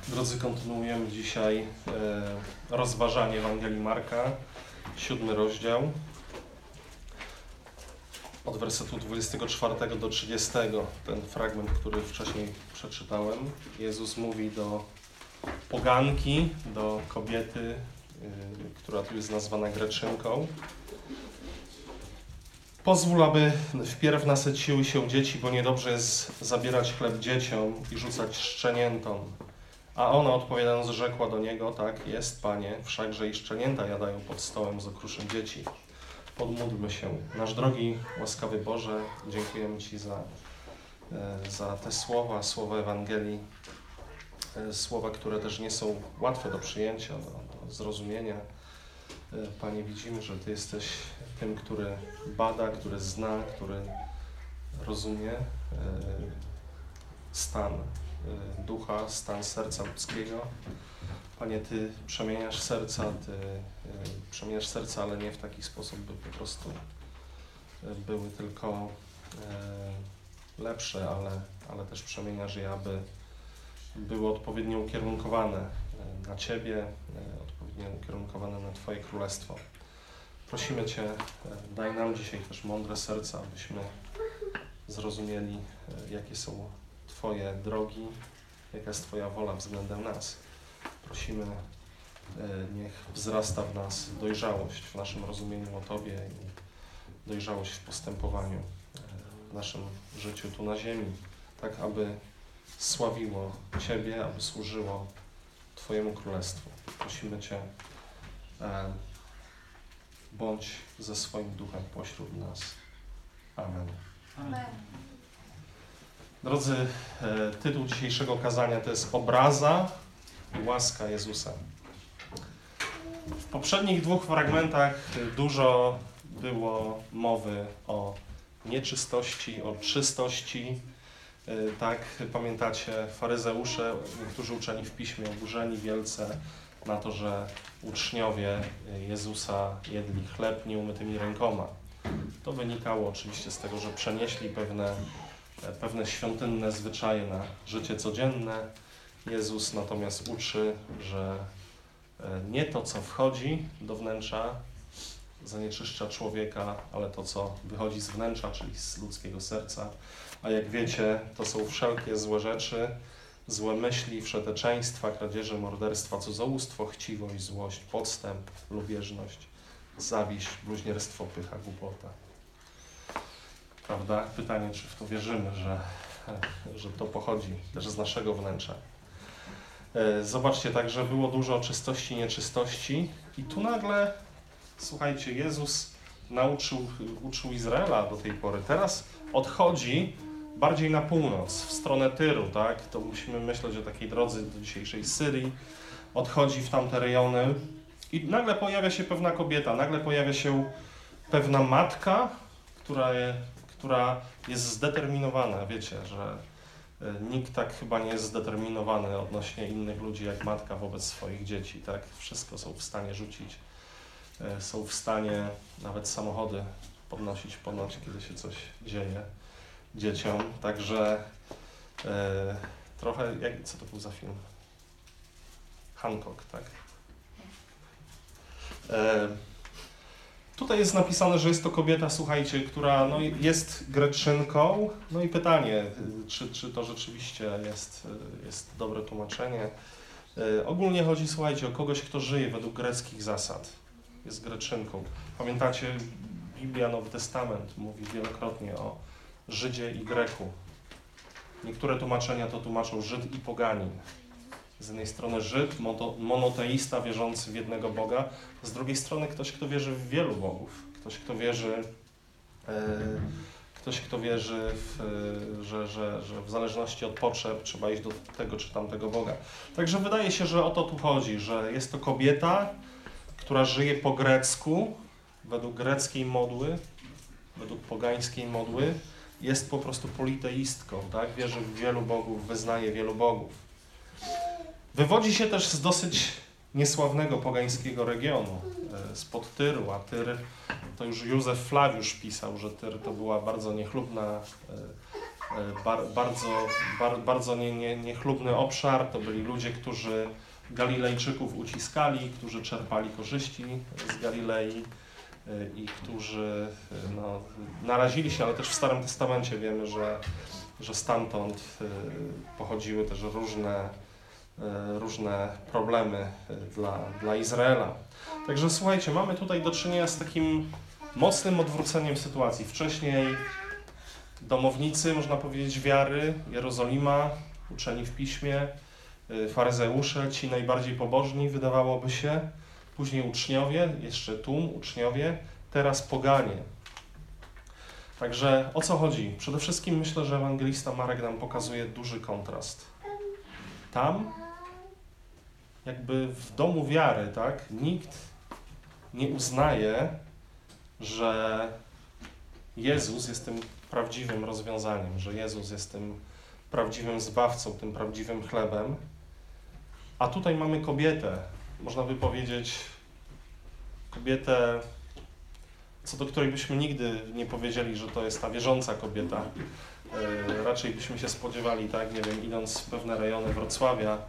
Drodzy, kontynuujemy dzisiaj rozważanie Ewangelii Marka, 7 rozdział, od wersetu 24 do 30. Ten fragment, który wcześniej przeczytałem. Jezus mówi do poganki, do kobiety, która tu jest nazwana Greczynką. Pozwól, aby wpierw nasyciły się dzieci, bo niedobrze jest zabierać chleb dzieciom i rzucać szczeniętom. A ona odpowiadając rzekła do niego: tak jest, Panie, wszakże i szczenięta jadają pod stołem z okruszyn dzieci. Podmódlmy się. Nasz drogi, łaskawy Boże, dziękujemy Ci za te słowa Ewangelii, słowa, które też nie są łatwe do przyjęcia, do zrozumienia. Panie, widzimy, że Ty jesteś tym, który bada, który zna, który rozumie stan ducha, stan serca ludzkiego. Panie, Ty przemieniasz serca, ale nie w taki sposób, by po prostu były tylko lepsze, ale też przemieniasz je, aby były odpowiednio ukierunkowane na Ciebie, odpowiednio ukierunkowane na Twoje Królestwo. Prosimy Cię, daj nam dzisiaj też mądre serca, abyśmy zrozumieli, jakie są Twoje drogi, jaka jest Twoja wola względem nas. Prosimy, niech wzrasta w nas dojrzałość w naszym rozumieniu o Tobie i dojrzałość w postępowaniu w naszym życiu tu na ziemi, tak aby sławiło Ciebie, aby służyło Twojemu Królestwu. Prosimy Cię, bądź ze swoim duchem pośród nas. Amen. Amen. Drodzy, tytuł dzisiejszego kazania to jest Obraza i łaska Jezusa. W poprzednich dwóch fragmentach dużo było mowy o nieczystości, o czystości. Tak, pamiętacie, faryzeusze, niektórzy uczeni w piśmie, oburzeni wielce na to, że uczniowie Jezusa jedli chleb nieumytymi rękoma. To wynikało oczywiście z tego, że przenieśli pewne świątynne zwyczaje na życie codzienne. Jezus natomiast uczy, że nie to, co wchodzi do wnętrza, zanieczyszcza człowieka, ale to, co wychodzi z wnętrza, czyli z ludzkiego serca. A jak wiecie, to są wszelkie złe rzeczy, złe myśli, wszeteczeństwa, kradzieże, morderstwa, cudzołóstwo, chciwość, złość, podstęp, lubieżność, zawiść, bluźnierstwo, pycha, głupota. Prawda? Pytanie, czy w to wierzymy, że to pochodzi też z naszego wnętrza. Zobaczcie, także było dużo czystości i nieczystości i tu nagle, słuchajcie, Jezus uczył Izraela do tej pory. Teraz odchodzi bardziej na północ, w stronę Tyru, tak? To musimy myśleć o takiej drodze do dzisiejszej Syrii. Odchodzi w tamte rejony i nagle pojawia się pewna kobieta, nagle pojawia się pewna matka, która jest zdeterminowana. Wiecie, że nikt tak chyba nie jest zdeterminowany odnośnie innych ludzi jak matka wobec swoich dzieci, tak? Wszystko są w stanie rzucić, są w stanie nawet samochody podnosić po nocy, kiedy się coś dzieje dzieciom. Także trochę, co to był za film? Hancock, tak? Tutaj jest napisane, że jest to kobieta, słuchajcie, która jest Greczynką. No i pytanie, czy to rzeczywiście jest dobre tłumaczenie. Ogólnie chodzi, słuchajcie, o kogoś, kto żyje według greckich zasad. Jest Greczynką. Pamiętacie, Biblia, Nowy Testament mówi wielokrotnie o Żydzie i Greku. Niektóre tłumaczenia to tłumaczą Żyd i poganin. Z jednej strony Żyd, monoteista wierzący w jednego Boga, z drugiej strony ktoś, kto wierzy w wielu bogów. Ktoś, kto wierzy że w zależności od potrzeb trzeba iść do tego czy tamtego Boga. Także wydaje się, że o to tu chodzi, że jest to kobieta, która żyje po grecku, według greckiej modły, według pogańskiej modły, jest po prostu politeistką, tak? Wierzy w wielu bogów, wyznaje wielu bogów. Wywodzi się też z dosyć niesławnego pogańskiego regionu, spod Tyru, a Tyr to już Józef Flawiusz pisał, że Tyr to była bardzo niechlubna bardzo niechlubny obszar. To byli ludzie, którzy Galilejczyków uciskali, którzy czerpali korzyści z Galilei i którzy narazili się, ale też w Starym Testamencie wiemy, że stamtąd pochodziły też różne problemy dla Izraela. Także słuchajcie, mamy tutaj do czynienia z takim mocnym odwróceniem sytuacji. Wcześniej domownicy, można powiedzieć, wiary, Jerozolima, uczeni w piśmie, faryzeusze, ci najbardziej pobożni, wydawałoby się, później uczniowie, jeszcze tłum, uczniowie, teraz poganie. Także o co chodzi? Przede wszystkim myślę, że ewangelista Marek nam pokazuje duży kontrast. Tam, jakby w domu wiary, tak, nikt nie uznaje, że Jezus jest tym prawdziwym rozwiązaniem, że Jezus jest tym prawdziwym zbawcą, tym prawdziwym chlebem. A tutaj mamy kobietę, można by powiedzieć, kobietę, co do której byśmy nigdy nie powiedzieli, że to jest ta wierząca kobieta. Raczej byśmy się spodziewali, tak, nie wiem, idąc w pewne rejony Wrocławia,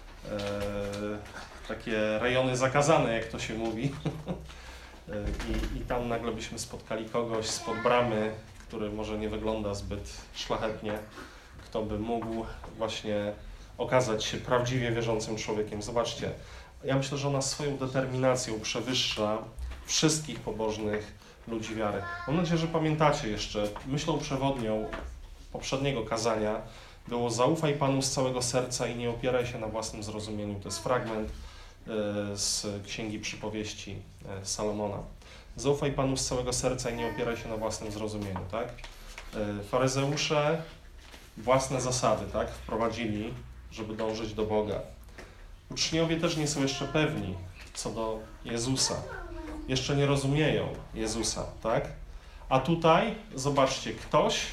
takie rejony zakazane, jak to się mówi. I tam nagle byśmy spotkali kogoś spod bramy, który może nie wygląda zbyt szlachetnie, kto by mógł właśnie okazać się prawdziwie wierzącym człowiekiem. Zobaczcie, ja myślę, że ona swoją determinacją przewyższa wszystkich pobożnych ludzi wiary. Mam nadzieję, że pamiętacie jeszcze, myślą przewodnią poprzedniego kazania było: zaufaj Panu z całego serca i nie opieraj się na własnym zrozumieniu. To jest fragment z Księgi Przypowieści Salomona. Zaufaj Panu z całego serca i nie opieraj się na własnym zrozumieniu, tak? Faryzeusze własne zasady, tak, wprowadzili, żeby dążyć do Boga. Uczniowie też nie są jeszcze pewni co do Jezusa. Jeszcze nie rozumieją Jezusa, tak? A tutaj, zobaczcie, ktoś,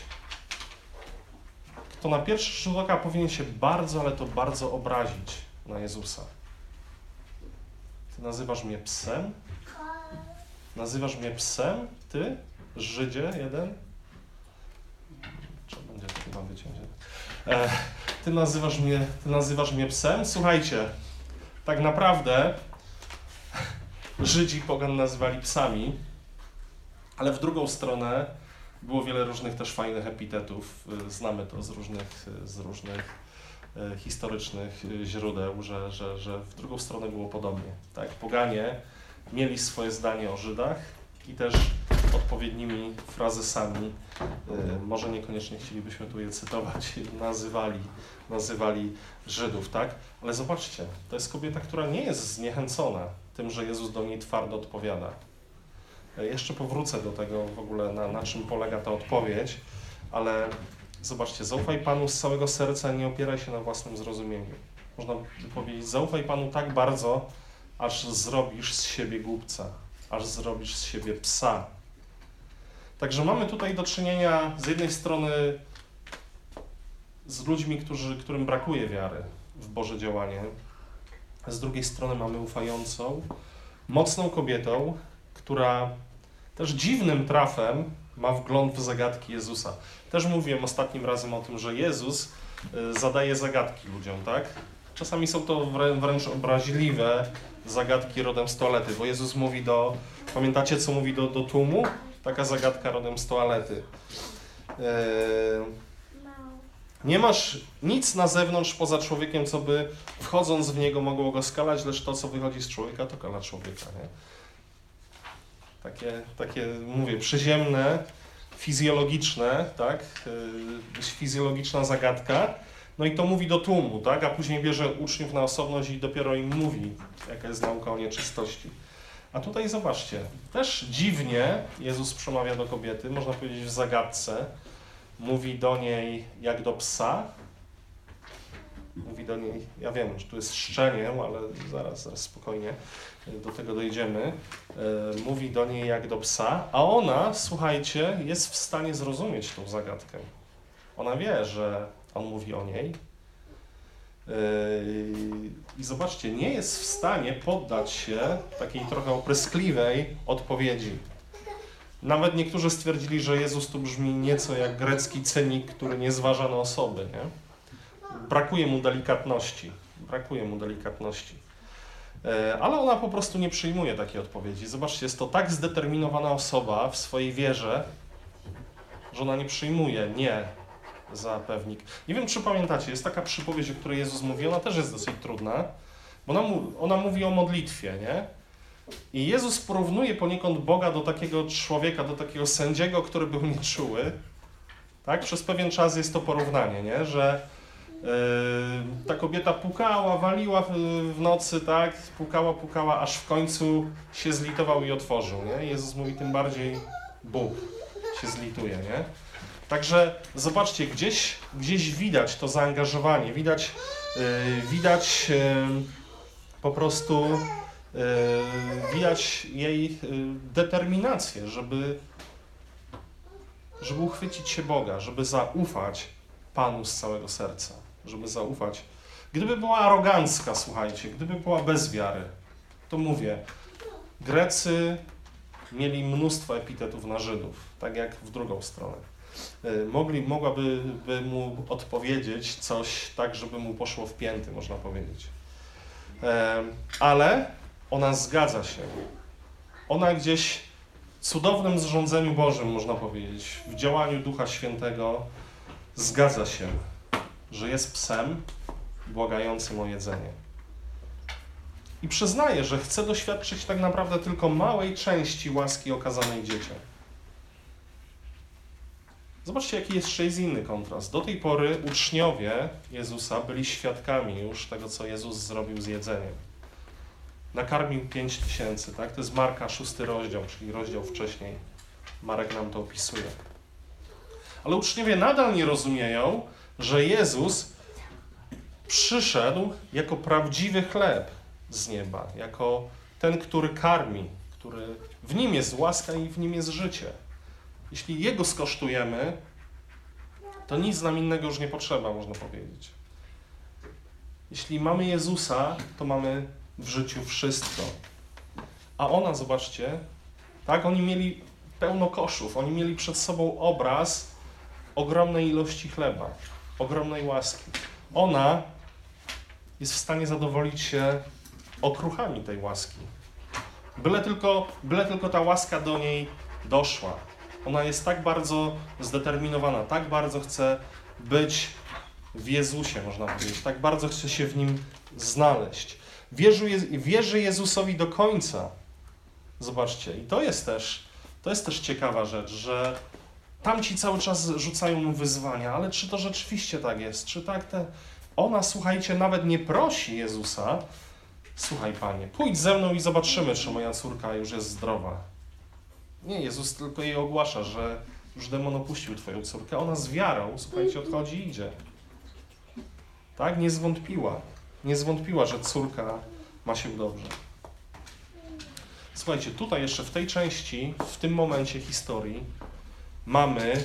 kto na pierwszy rzut oka powinien się bardzo, ale to bardzo obrazić na Jezusa. Ty nazywasz mnie psem? Nazywasz mnie psem? Ty? Żydzie jeden? Trzeba będzie to chyba wyciąć. Ty nazywasz mnie psem? Słuchajcie, tak naprawdę Żydzi pogan nazywali psami, ale w drugą stronę było wiele różnych też fajnych epitetów. Znamy to z różnych historycznych źródeł, że w drugą stronę było podobnie. Tak? Poganie mieli swoje zdanie o Żydach i też odpowiednimi frazesami, może niekoniecznie chcielibyśmy tu je cytować, nazywali Żydów, tak? Ale zobaczcie, to jest kobieta, która nie jest zniechęcona tym, że Jezus do niej twardo odpowiada. Jeszcze powrócę do tego w ogóle, na czym polega ta odpowiedź, ale zobaczcie, zaufaj Panu z całego serca, nie opieraj się na własnym zrozumieniu. Można by powiedzieć, zaufaj Panu tak bardzo, aż zrobisz z siebie głupca, aż zrobisz z siebie psa. Także mamy tutaj do czynienia z jednej strony z ludźmi, którym brakuje wiary w Boże działanie, a z drugiej strony mamy ufającą, mocną kobietą, która też dziwnym trafem ma wgląd w zagadki Jezusa. Też mówiłem ostatnim razem o tym, że Jezus zadaje zagadki ludziom, tak? Czasami są to wręcz obraźliwe zagadki rodem z toalety, bo Jezus mówi pamiętacie co mówi do tłumu? Taka zagadka rodem z toalety. Nie masz nic na zewnątrz poza człowiekiem, co by wchodząc w niego mogło go skalać, lecz to, co wychodzi z człowieka, to kala człowieka. Nie? Takie, mówię, przyziemne, fizjologiczne, tak? Fizjologiczna zagadka. No i to mówi do tłumu, tak? A później bierze uczniów na osobność i dopiero im mówi, jaka jest nauka o nieczystości. A tutaj zobaczcie, też dziwnie Jezus przemawia do kobiety, można powiedzieć w zagadce. Mówi do niej jak do psa. Mówi do niej, ja wiem, że tu jest szczeniem, ale zaraz spokojnie do tego dojdziemy. Mówi do niej jak do psa, a ona, słuchajcie, jest w stanie zrozumieć tą zagadkę. Ona wie, że on mówi o niej. I zobaczcie, nie jest w stanie poddać się takiej trochę opryskliwej odpowiedzi. Nawet niektórzy stwierdzili, że Jezus tu brzmi nieco jak grecki cynik, który nie zważa na osoby, nie? Brakuje mu delikatności. Ale ona po prostu nie przyjmuje takiej odpowiedzi. Zobaczcie, jest to tak zdeterminowana osoba w swojej wierze, że ona nie przyjmuje nie za pewnik. Nie wiem, czy pamiętacie, jest taka przypowieść, o której Jezus mówi, ona też jest dosyć trudna, bo ona mówi o modlitwie, nie? I Jezus porównuje poniekąd Boga do takiego człowieka, do takiego sędziego, który był nieczuły. Tak? Przez pewien czas jest to porównanie, nie? Że ta kobieta pukała, waliła w nocy, tak? Pukała, aż w końcu się zlitował i otworzył, nie? Jezus mówi, tym bardziej Bóg się zlituje, nie? Także zobaczcie, gdzieś widać to zaangażowanie, widać po prostu widać jej determinację, żeby uchwycić się Boga, żeby zaufać Panu z całego serca, żeby zaufać. Gdyby była arogancka, słuchajcie, gdyby była bez wiary, to mówię, Grecy mieli mnóstwo epitetów na Żydów, tak jak w drugą stronę. Mogłaby mu odpowiedzieć coś tak, żeby mu poszło w pięty, można powiedzieć. Ale ona zgadza się. Ona gdzieś w cudownym zrządzeniu Bożym, można powiedzieć, w działaniu Ducha Świętego zgadza się, że jest psem błagającym o jedzenie. I przyznaje, że chce doświadczyć tak naprawdę tylko małej części łaski okazanej dzieciom. Zobaczcie, jaki jeszcze jest inny kontrast. Do tej pory uczniowie Jezusa byli świadkami już tego, co Jezus zrobił z jedzeniem. Nakarmił 5000, tak? To jest Marka 6 rozdział, czyli rozdział wcześniej. Marek nam to opisuje. Ale uczniowie nadal nie rozumieją, że Jezus przyszedł jako prawdziwy chleb z nieba, jako ten, który karmi, który w nim jest łaska i w nim jest życie. Jeśli Jego skosztujemy, to nic nam innego już nie potrzeba, można powiedzieć. Jeśli mamy Jezusa, to mamy w życiu wszystko. A ona, zobaczcie, tak, oni mieli pełno koszów, oni mieli przed sobą obraz ogromnej ilości chleba, ogromnej łaski. Ona jest w stanie zadowolić się okruchami tej łaski. Byle tylko ta łaska do niej doszła. Ona jest tak bardzo zdeterminowana, tak bardzo chce być w Jezusie, można powiedzieć, tak bardzo chce się w Nim znaleźć. Wierzy Jezusowi do końca. Zobaczcie, i to jest też ciekawa rzecz, że tamci cały czas rzucają mu wyzwania, ale czy to rzeczywiście tak jest? Czy tak Ona, słuchajcie, nawet nie prosi Jezusa, słuchaj Panie, pójdź ze mną i zobaczymy, czy moja córka już jest zdrowa. Nie, Jezus tylko jej ogłasza, że już demon opuścił twoją córkę. Ona z wiarą, słuchajcie, odchodzi i idzie. Tak? Nie zwątpiła, że córka ma się dobrze. Słuchajcie, tutaj jeszcze w tej części, w tym momencie historii mamy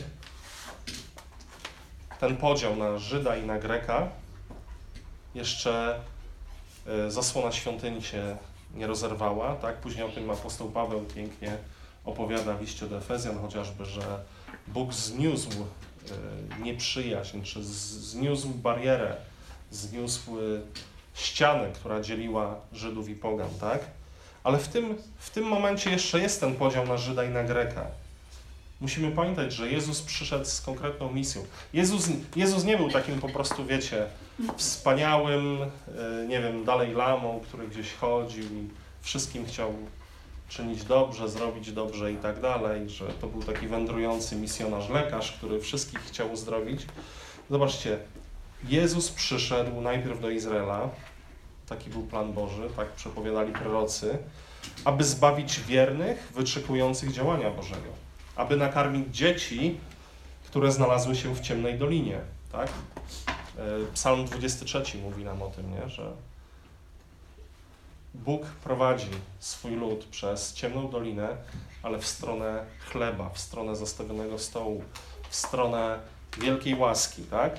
ten podział na Żyda i na Greka. Jeszcze zasłona świątyni się nie rozerwała, tak? Później o tym apostoł Paweł pięknie opowiada w liście do Efezjan chociażby, że Bóg zniósł nieprzyjaźń, czy zniósł barierę, zniósł ścianę, która dzieliła Żydów i pogan, tak? Ale w tym momencie jeszcze jest ten podział na Żyda i na Greka. Musimy pamiętać, że Jezus przyszedł z konkretną misją. Jezus nie był takim po prostu, wiecie, wspaniałym, nie wiem, Dalaj Lamą, który gdzieś chodził i wszystkim chciał czynić dobrze, zrobić dobrze i tak dalej, że to był taki wędrujący misjonarz, lekarz, który wszystkich chciał uzdrowić. Zobaczcie, Jezus przyszedł najpierw do Izraela, taki był plan Boży, tak przepowiadali prorocy, aby zbawić wiernych, wyczekujących działania Bożego, aby nakarmić dzieci, które znalazły się w ciemnej dolinie, tak? Psalm 23 mówi nam o tym, nie? Że Bóg prowadzi swój lud przez ciemną dolinę, ale w stronę chleba, w stronę zastawionego stołu, w stronę wielkiej łaski, tak?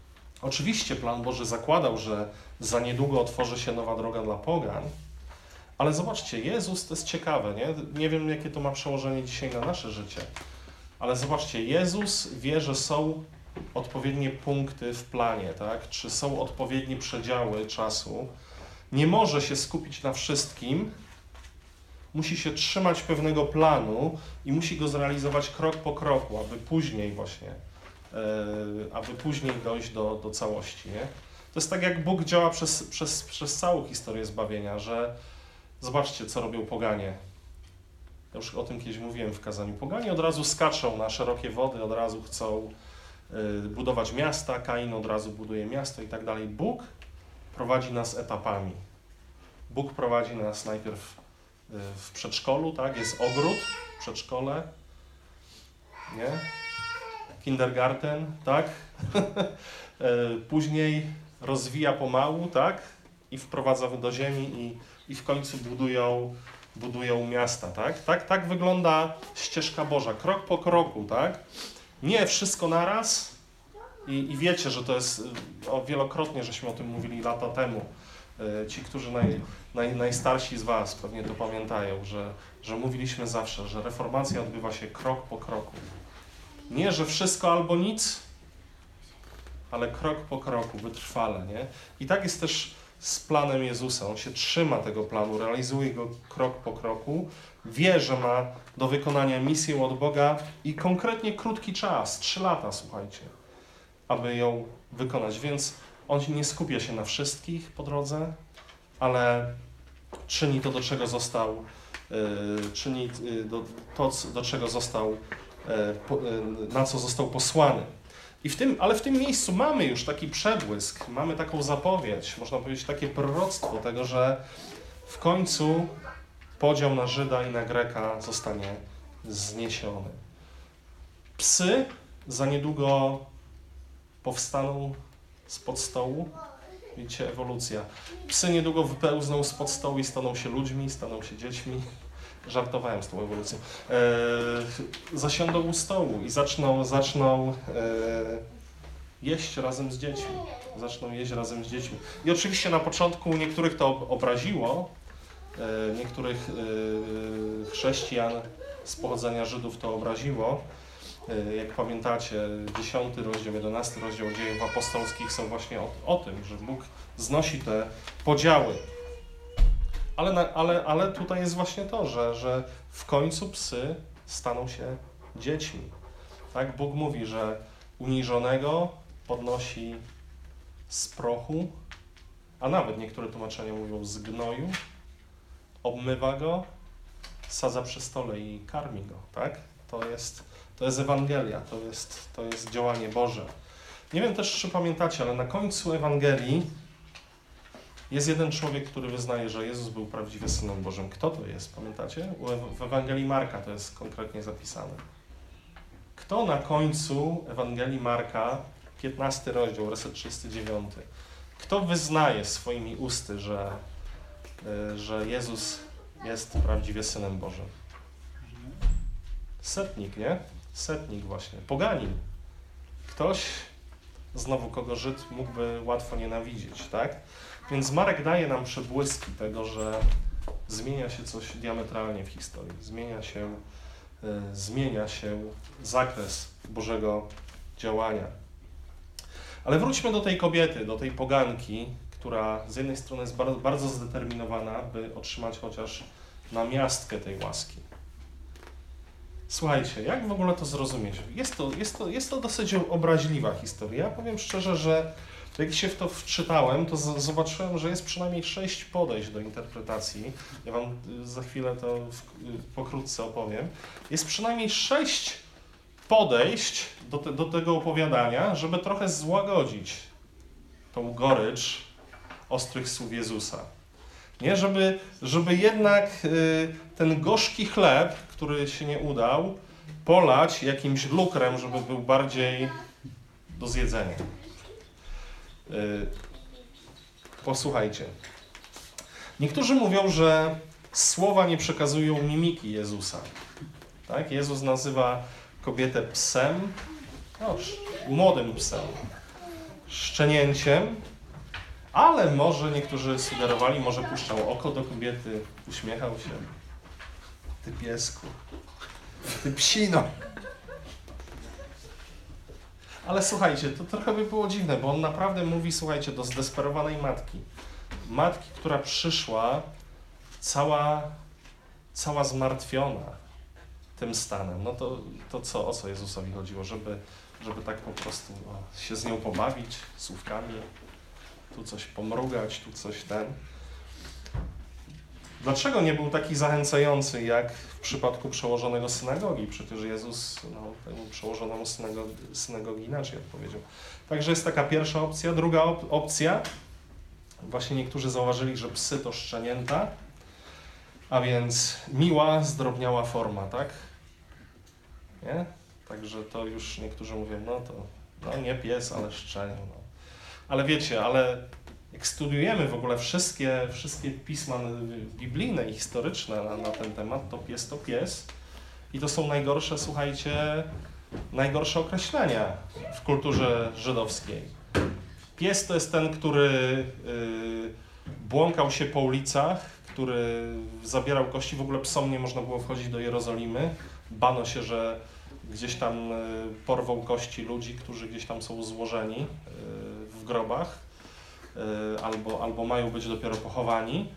Oczywiście plan Boży zakładał, że za niedługo otworzy się nowa droga dla pogan, Ale zobaczcie, Jezus, to jest ciekawe, nie? Nie wiem, jakie to ma przełożenie dzisiaj na nasze życie, ale zobaczcie, Jezus wie, że są odpowiednie punkty w planie, tak? Czy są odpowiednie przedziały czasu. Nie może się skupić na wszystkim, musi się trzymać pewnego planu i musi go zrealizować krok po kroku, aby później właśnie, dojść do całości, nie? To jest tak, jak Bóg działa przez całą historię zbawienia, że zobaczcie, co robią poganie. Ja już o tym kiedyś mówiłem w kazaniu. Poganie od razu skaczą na szerokie wody, od razu chcą budować miasta, Kain od razu buduje miasto i tak dalej. Bóg prowadzi nas etapami. Bóg prowadzi nas najpierw w przedszkolu, tak? Jest ogród, przedszkole, nie? Kindergarten, tak? Później rozwija pomału, tak? I wprowadza do ziemi i w końcu budują miasta, tak? Tak wygląda ścieżka Boża, krok po kroku, tak? Nie wszystko naraz i wiecie, że to jest, wielokrotnie żeśmy o tym mówili lata temu. Ci, którzy najstarsi z was pewnie to pamiętają, że mówiliśmy zawsze, że reformacja odbywa się krok po kroku. Nie, że wszystko albo nic, ale krok po kroku, wytrwale, nie? I tak jest też z planem Jezusa. On się trzyma tego planu, realizuje go krok po kroku, wie, że ma do wykonania misję od Boga i konkretnie krótki czas, 3 lata, słuchajcie, aby ją wykonać. Więc on nie skupia się na wszystkich po drodze, ale czyni to, do czego został, na co został posłany. Ale w tym miejscu mamy już taki przebłysk, mamy taką zapowiedź, można powiedzieć takie proroctwo tego, że w końcu podział na Żyda i na Greka zostanie zniesiony. Psy za niedługo powstaną spod stołu. Widzicie, ewolucja. Psy niedługo wypełzną spod stołu i staną się ludźmi, staną się dziećmi. Żartowałem z tą ewolucją. Zasiądą u stołu i zaczną jeść razem z dziećmi. Zaczną jeść razem z dziećmi. I oczywiście na początku niektórych to obraziło, niektórych chrześcijan z pochodzenia Żydów to obraziło. Jak pamiętacie, 10 rozdział, 11 rozdział Dziejów Apostolskich są właśnie o tym, że Bóg znosi te podziały. Ale tutaj jest właśnie to, że w końcu psy staną się dziećmi. Tak? Bóg mówi, że uniżonego podnosi z prochu, a nawet niektóre tłumaczenia mówią z gnoju, obmywa go, sadza przy stole i karmi go. Tak? To jest Ewangelia, to jest działanie Boże. Nie wiem też, czy pamiętacie, ale na końcu Ewangelii jest jeden człowiek, który wyznaje, że Jezus był prawdziwie Synem Bożym. Kto to jest, pamiętacie? W Ewangelii Marka to jest konkretnie zapisane. Kto na końcu Ewangelii Marka, 15 rozdział, werset 39, kto wyznaje swoimi usty, że Jezus jest prawdziwie Synem Bożym? Setnik, nie? Setnik właśnie. Poganin. Ktoś, znowu kogo Żyd mógłby łatwo nienawidzieć, tak? Więc Marek daje nam przebłyski tego, że zmienia się coś diametralnie w historii. Zmienia się zakres Bożego działania. Ale wróćmy do tej kobiety, do tej poganki, która z jednej strony jest bardzo, bardzo zdeterminowana, by otrzymać chociaż namiastkę tej łaski. Słuchajcie, jak w ogóle to zrozumieć? Jest to dosyć obraźliwa historia. Ja powiem szczerze, że jak się w to wczytałem, to zobaczyłem, że jest przynajmniej 6 podejść do interpretacji. Ja wam za chwilę to pokrótce opowiem. Jest przynajmniej 6 podejść do tego opowiadania, żeby trochę złagodzić tą gorycz ostrych słów Jezusa. Nie? Żeby jednak ten gorzki chleb, który się nie udał, polać jakimś lukrem, żeby był bardziej do zjedzenia. Posłuchajcie. Niektórzy mówią, że słowa nie przekazują mimiki Jezusa. Tak? Jezus nazywa kobietę psem, młodym psem, szczenięciem, Ale może niektórzy sugerowali, może puszczał oko do kobiety, uśmiechał się. Ty piesku, ty psino. Ale słuchajcie, to trochę by było dziwne, bo on naprawdę mówi, słuchajcie, do zdesperowanej matki. Matki, która przyszła cała zmartwiona tym stanem. No to co, o co Jezusowi chodziło? Żeby tak po prostu się z nią pobawić słówkami, tu coś pomrugać, tu coś Dlaczego nie był taki zachęcający jak w przypadku przełożonego synagogi? Przecież Jezus temu przełożonemu synagogi inaczej odpowiedział. Także jest taka pierwsza opcja. Druga opcja, właśnie niektórzy zauważyli, że psy to szczenięta, a więc miła, zdrobniała forma, tak? Nie? Także to już niektórzy mówią, nie pies, ale szczenię. Ale wiecie, jak studiujemy w ogóle wszystkie pisma biblijne i historyczne na ten temat, to pies. I to są najgorsze, słuchajcie, najgorsze określenia w kulturze żydowskiej. Pies to jest ten, który błąkał się po ulicach, który zabierał kości. W ogóle psom nie można było wchodzić do Jerozolimy. Bano się, że gdzieś tam porwą kości ludzi, którzy gdzieś tam są złożeni w grobach. Albo mają być dopiero pochowani.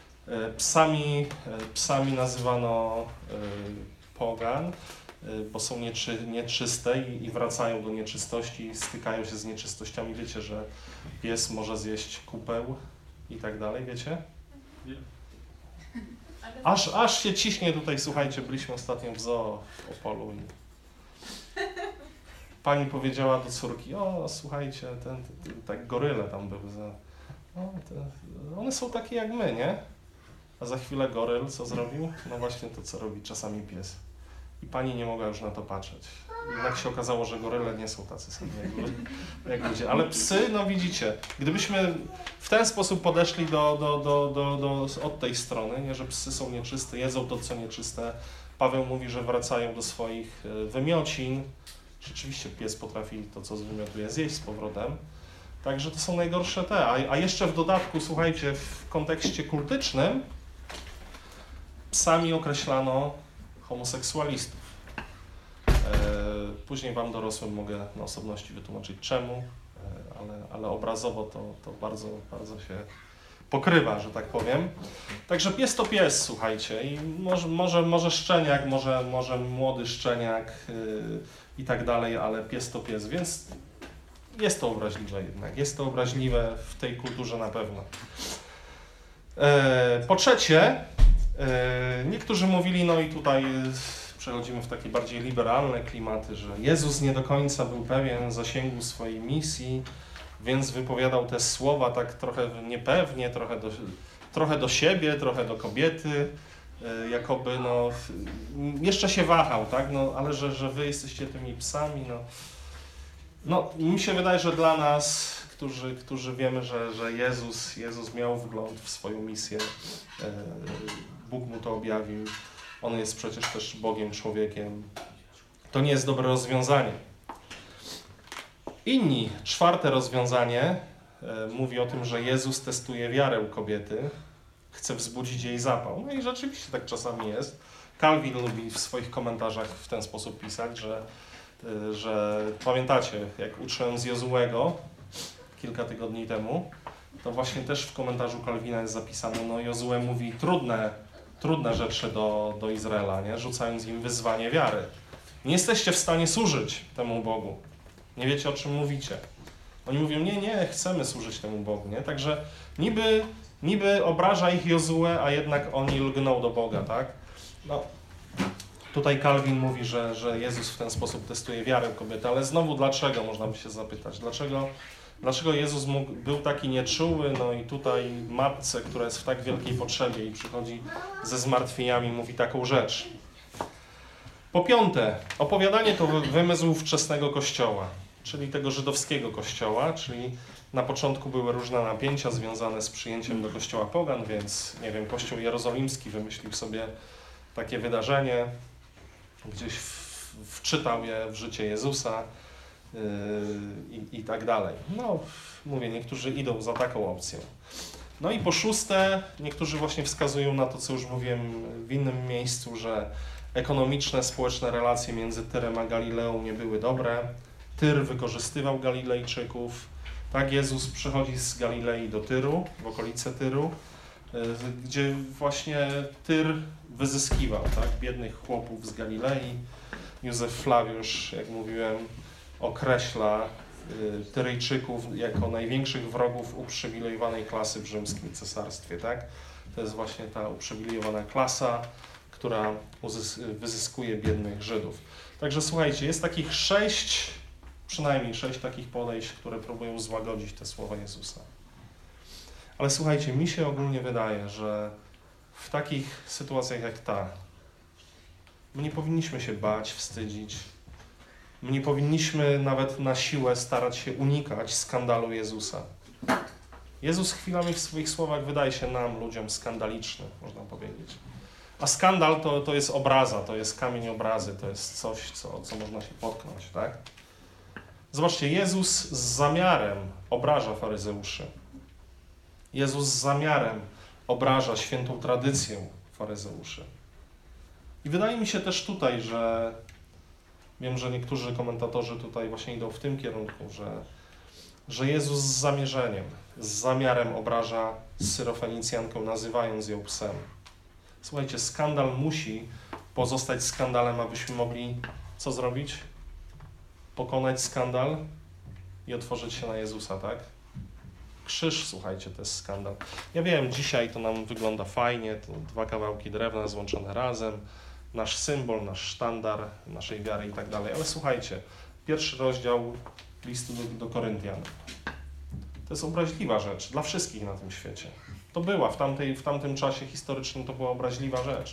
Psami nazywano pogan, bo są nieczyste i wracają do nieczystości, stykają się z nieczystościami. Wiecie, że pies może zjeść kupeł i tak dalej, wiecie? Aż się ciśnie tutaj, słuchajcie, byliśmy ostatnio w zoo w Opolu i pani powiedziała do córki, słuchajcie, tak goryle tam były. One są takie jak my, nie? A za chwilę goryl co zrobił? No właśnie to, co robi czasami pies. I pani nie mogła już na to patrzeć. Jednak się okazało, że goryle nie są tacy sami jak ludzie. Ale psy, widzicie, gdybyśmy w ten sposób podeszli od tej strony, nie, że psy są nieczyste, jedzą to, co nieczyste. Paweł mówi, że wracają do swoich wymiocin. Rzeczywiście pies potrafi to, co zwymiotuje, zjeść z powrotem. Także to są najgorsze a jeszcze w dodatku, słuchajcie, w kontekście kultycznym psami określano homoseksualistów. Później wam dorosłym mogę na osobności wytłumaczyć czemu, ale obrazowo to bardzo, bardzo się pokrywa, że tak powiem. Także pies to pies, słuchajcie, i może szczeniak, może młody szczeniak i tak dalej, ale pies to pies, więc jest to obraźliwe jednak. Jest to obraźliwe w tej kulturze na pewno. Po trzecie, niektórzy mówili, i tutaj przechodzimy w takie bardziej liberalne klimaty, że Jezus nie do końca był pewien zasięgu swojej misji, więc wypowiadał te słowa tak trochę niepewnie, trochę do siebie, trochę do kobiety, jakoby jeszcze się wahał, tak? Ale że wy jesteście tymi psami, mi się wydaje, że dla nas, którzy wiemy, że Jezus miał wgląd w swoją misję, Bóg mu to objawił, on jest przecież też Bogiem, człowiekiem, to nie jest dobre rozwiązanie. Czwarte rozwiązanie mówi o tym, że Jezus testuje wiarę u kobiety, chce wzbudzić jej zapał. I rzeczywiście tak czasami jest. Calvin lubi w swoich komentarzach w ten sposób pisać, że pamiętacie, jak uczyłem z Jozułego kilka tygodni temu, to właśnie też w komentarzu Calvina jest zapisane, Jozue mówi trudne rzeczy do Izraela, nie? Rzucając im wyzwanie wiary. Nie jesteście w stanie służyć temu Bogu. Nie wiecie, o czym mówicie. Oni mówią, nie, chcemy służyć temu Bogu, nie? Także niby obraża ich Jozue, a jednak oni lgną do Boga, tak? Tutaj Calvin mówi, że Jezus w ten sposób testuje wiarę kobiety, ale znowu dlaczego, można by się zapytać, dlaczego Jezus był taki nieczuły, i tutaj matce, która jest w tak wielkiej potrzebie i przychodzi ze zmartwieniami, mówi taką rzecz. Po piąte, opowiadanie to wymysł wczesnego Kościoła, czyli tego żydowskiego Kościoła, czyli na początku były różne napięcia związane z przyjęciem do Kościoła pogan, więc, Kościół jerozolimski wymyślił sobie takie wydarzenie, gdzieś wczytał je w życie Jezusa i tak dalej. No, mówię, niektórzy idą za taką opcją. No i po szóste, niektórzy właśnie wskazują na to, co już mówiłem w innym miejscu, że ekonomiczne, społeczne relacje między Tyrem a Galileą nie były dobre. Tyr wykorzystywał Galilejczyków. Tak, Jezus przychodzi z Galilei do Tyru, w okolice Tyru, gdzie właśnie Tyr wyzyskiwał, tak, biednych chłopów z Galilei. Józef Flawiusz, jak mówiłem, określa Tyrejczyków jako największych wrogów uprzywilejowanej klasy w rzymskim cesarstwie, tak? To jest właśnie ta uprzywilejowana klasa, która wyzyskuje biednych Żydów. Także słuchajcie, jest takich przynajmniej sześć takich podejść, które próbują złagodzić te słowa Jezusa. Ale słuchajcie, mi się ogólnie wydaje, że w takich sytuacjach jak ta, my nie powinniśmy się bać, wstydzić. My nie powinniśmy nawet na siłę starać się unikać skandalu Jezusa. Jezus chwilami w swoich słowach wydaje się nam, ludziom, skandaliczny, można powiedzieć. A skandal to jest obraza, to jest kamień obrazy, to jest coś, co można się potknąć, tak? Zobaczcie, Jezus z zamiarem obraża faryzeuszy. Jezus z zamiarem obraża świętą tradycję faryzeuszy. I wydaje mi się też tutaj, że wiem, że niektórzy komentatorzy tutaj właśnie idą w tym kierunku, że Jezus z zamierzeniem, z zamiarem obraża Syrofenicjankę, nazywając ją psem. Słuchajcie, skandal musi pozostać skandalem, abyśmy mogli co zrobić? Pokonać skandal i otworzyć się na Jezusa, tak? Krzyż, słuchajcie, to jest skandal. Ja wiem, dzisiaj to nam wygląda fajnie, to dwa kawałki drewna złączone razem, nasz symbol, nasz sztandar naszej wiary i tak dalej. Ale słuchajcie, pierwszy rozdział listu do Koryntian. To jest obraźliwa rzecz dla wszystkich na tym świecie. To była w tamtym czasie historycznym, to była obraźliwa rzecz.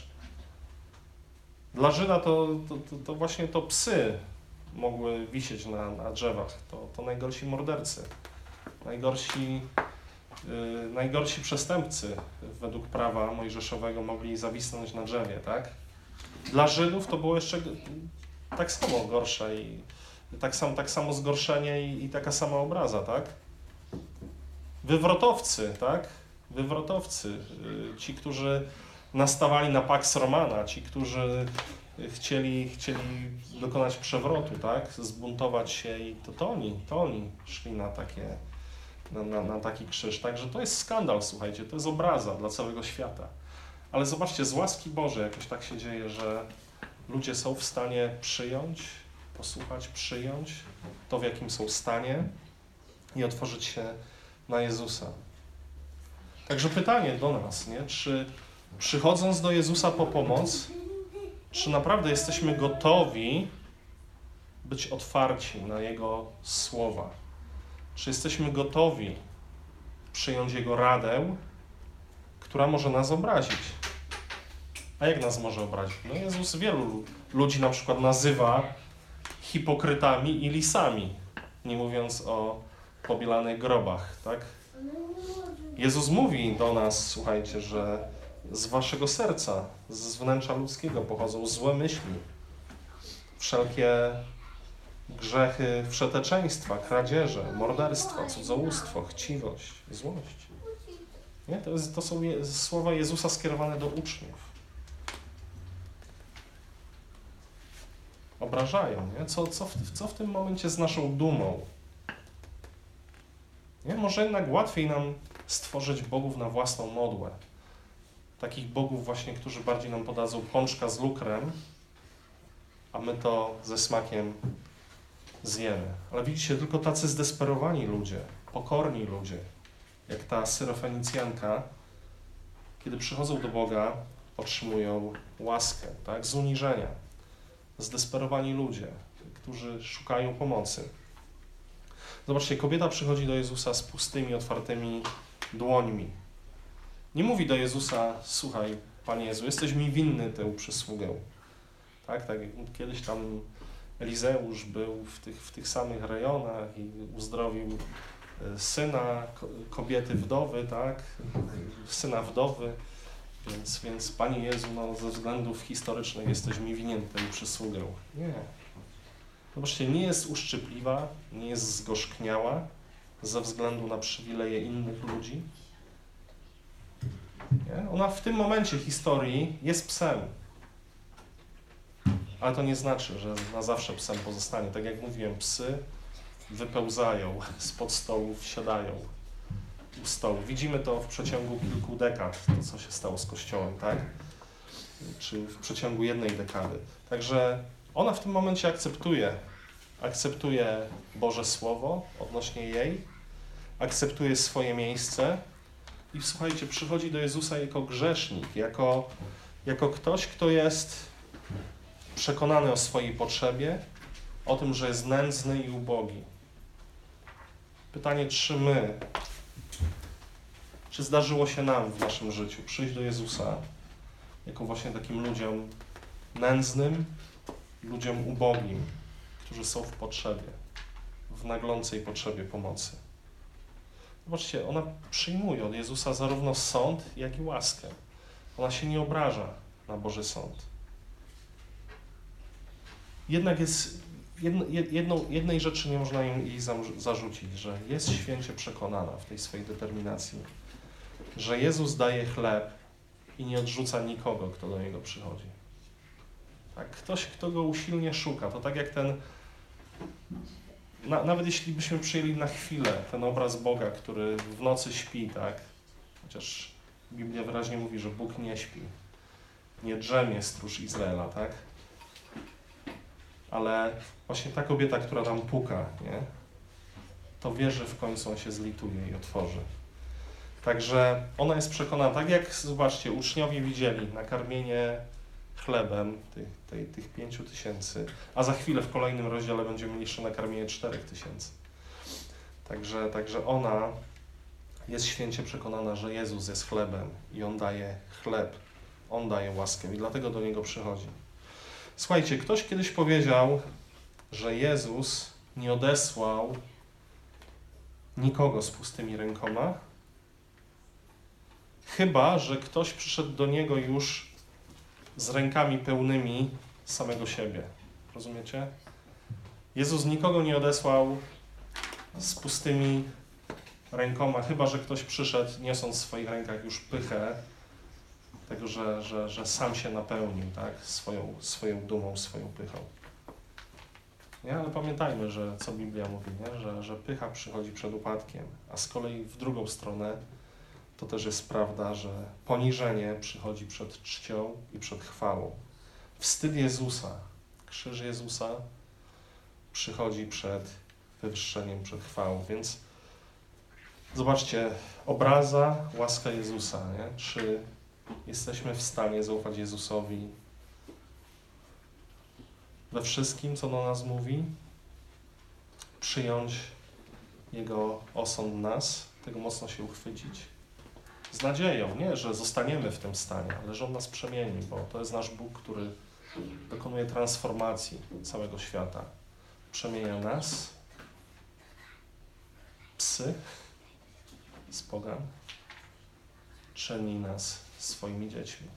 Dla Żyda to właśnie to psy mogły wisieć na drzewach. To najgorsi mordercy. Najgorsi przestępcy według prawa mojżeszowego mogli zawisnąć na drzewie, tak? Dla Żydów to było jeszcze tak samo gorsze i tak samo zgorszenie i taka sama obraza, tak? Wywrotowcy, tak? Wywrotowcy, ci, którzy nastawali na Pax Romana, ci, którzy chcieli dokonać przewrotu, tak? Zbuntować się i to oni szli na taki krzyż. Także to jest skandal, słuchajcie, to jest obraza dla całego świata. Ale zobaczcie, z łaski Bożej jakoś tak się dzieje, że ludzie są w stanie przyjąć to, w jakim są stanie i otworzyć się na Jezusa. Także pytanie do nas, nie? Czy przychodząc do Jezusa po pomoc, czy naprawdę jesteśmy gotowi być otwarci na Jego słowa? Czy jesteśmy gotowi przyjąć Jego radę, która może nas obrazić? A jak nas może obrazić? No Jezus wielu ludzi na przykład nazywa hipokrytami i lisami, nie mówiąc o pobielanych grobach, tak? Jezus mówi do nas, słuchajcie, że z waszego serca, z wnętrza ludzkiego pochodzą złe myśli, wszelkie grzechy wszeteczeństwa, kradzieże, morderstwa, cudzołóstwo, chciwość, złość. Nie? To są słowa Jezusa skierowane do uczniów. Obrażają, nie? Co w tym momencie z naszą dumą? Nie? Może jednak łatwiej nam stworzyć bogów na własną modłę. Takich bogów właśnie, którzy bardziej nam podadzą pączka z lukrem, a my to ze smakiem zjemy. Ale widzicie, tylko tacy zdesperowani ludzie, pokorni ludzie, jak ta Syrofenicjanka, kiedy przychodzą do Boga, otrzymują łaskę, tak? Z uniżenia. Zdesperowani ludzie, którzy szukają pomocy. Zobaczcie, kobieta przychodzi do Jezusa z pustymi, otwartymi dłońmi. Nie mówi do Jezusa: słuchaj, Panie Jezu, jesteś mi winny tę przysługę. Tak jak kiedyś tam Elizeusz był w tych samych rejonach i uzdrowił syna kobiety wdowy, tak? Syna wdowy. Więc Panie Jezu, ze względów historycznych jesteś mi winien tę przysługę. Nie. Zobaczcie, nie jest uszczypliwa, nie jest zgorzkniała ze względu na przywileje innych ludzi. Nie? Ona w tym momencie historii jest psem. Ale to nie znaczy, że na zawsze psem pozostanie. Tak jak mówiłem, psy wypełzają spod stołów, siadają u stołu. Widzimy to w przeciągu kilku dekad, to co się stało z Kościołem, tak? Czy w przeciągu jednej dekady. Także ona w tym momencie akceptuje Boże Słowo odnośnie jej, akceptuje swoje miejsce i słuchajcie, przychodzi do Jezusa jako grzesznik, jako ktoś, kto jest przekonany o swojej potrzebie, o tym, że jest nędzny i ubogi. Pytanie, czy zdarzyło się nam w naszym życiu przyjść do Jezusa jako właśnie takim ludziom nędznym, ludziom ubogim, którzy są w potrzebie, w naglącej potrzebie pomocy. Zobaczcie, ona przyjmuje od Jezusa zarówno sąd, jak i łaskę. Ona się nie obraża na Boży sąd. Jednak jest jednej rzeczy nie można jej zarzucić, że jest święcie przekonana w tej swojej determinacji, że Jezus daje chleb i nie odrzuca nikogo, kto do Niego przychodzi. Tak? Ktoś, kto Go usilnie szuka, to tak jak nawet jeśli byśmy przyjęli na chwilę ten obraz Boga, który w nocy śpi, tak? Chociaż Biblia wyraźnie mówi, że Bóg nie śpi, nie drzemie stróż Izraela, tak? Ale właśnie ta kobieta, która tam puka, nie? To wie, że w końcu On się zlituje i otworzy. Także ona jest przekonana, tak jak, zobaczcie, uczniowie widzieli nakarmienie chlebem tych 5000, a za chwilę w kolejnym rozdziale będziemy mieli jeszcze nakarmienie 4000. Także ona jest święcie przekonana, że Jezus jest chlebem i On daje chleb, On daje łaskę i dlatego do Niego przychodzi. Słuchajcie, ktoś kiedyś powiedział, że Jezus nie odesłał nikogo z pustymi rękoma, chyba że ktoś przyszedł do Niego już z rękami pełnymi samego siebie. Rozumiecie? Jezus nikogo nie odesłał z pustymi rękoma, chyba że ktoś przyszedł niosąc w swoich rękach już pychę, tego, że sam się napełnił, tak? Swoją dumą, swoją pychą. Nie? Ale pamiętajmy, że co Biblia mówi, nie? Że pycha przychodzi przed upadkiem, a z kolei w drugą stronę to też jest prawda, że poniżenie przychodzi przed czcią i przed chwałą. Wstyd Jezusa, krzyż Jezusa przychodzi przed wywyższeniem, przed chwałą. Więc zobaczcie, obraza, łaska Jezusa. Nie? Czy jesteśmy w stanie zaufać Jezusowi we wszystkim, co do nas mówi? Przyjąć Jego osąd nas, tego mocno się uchwycić. Z nadzieją, nie, że zostaniemy w tym stanie, ale że On nas przemieni, bo to jest nasz Bóg, który dokonuje transformacji całego świata. Przemienia nas, psy z pogan, czyni nas swoimi dziećmi.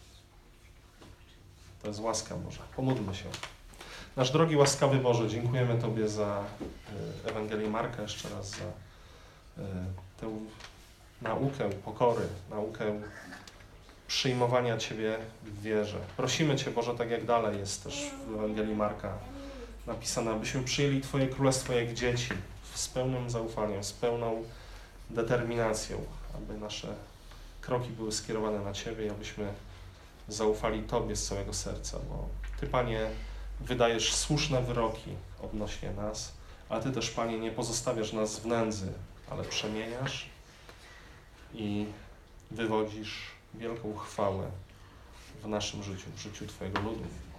To jest łaska Boża. Pomódlmy się. Nasz drogi, łaskawy Boże, dziękujemy Tobie za Ewangelię Marka, jeszcze raz za tę naukę pokory, naukę przyjmowania Ciebie w wierze. Prosimy Cię, Boże, tak jak dalej jest też w Ewangelii Marka napisane, abyśmy przyjęli Twoje królestwo jak dzieci, z pełnym zaufaniem, z pełną determinacją, aby nasze kroki były skierowane na Ciebie i abyśmy zaufali Tobie z całego serca, bo Ty, Panie, wydajesz słuszne wyroki odnośnie nas, ale Ty też, Panie, nie pozostawiasz nas w nędzy, ale przemieniasz i wywodzisz wielką chwałę w naszym życiu, w życiu Twojego ludu.